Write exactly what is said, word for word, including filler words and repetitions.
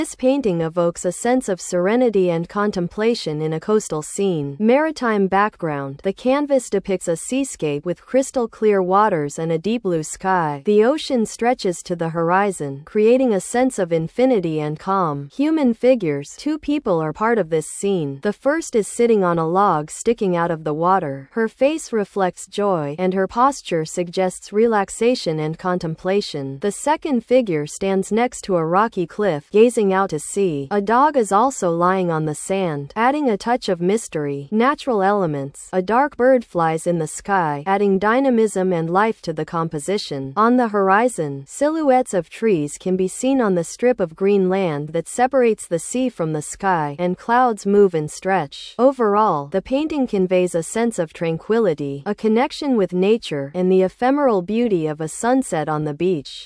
This painting evokes a sense of serenity and contemplation in a coastal scene. Maritime background. The canvas depicts a seascape with crystal clear waters and a deep blue sky. The ocean stretches to the horizon, creating a sense of infinity and calm. Human figures. Two people are part of this scene. The first is sitting on a log sticking out of the water. Her face reflects joy, and her posture suggests relaxation and contemplation. The second figure stands next to a rocky cliff, gazing out to sea. A dog is also lying on the sand, adding a touch of mystery. Natural elements. A dark bird flies in the sky, adding dynamism and life to the composition. On the horizon, silhouettes of trees can be seen on the strip of green land that separates the sea from the sky, and clouds move and stretch. Overall, the painting conveys a sense of tranquility, a connection with nature, and the ephemeral beauty of a sunset on the beach.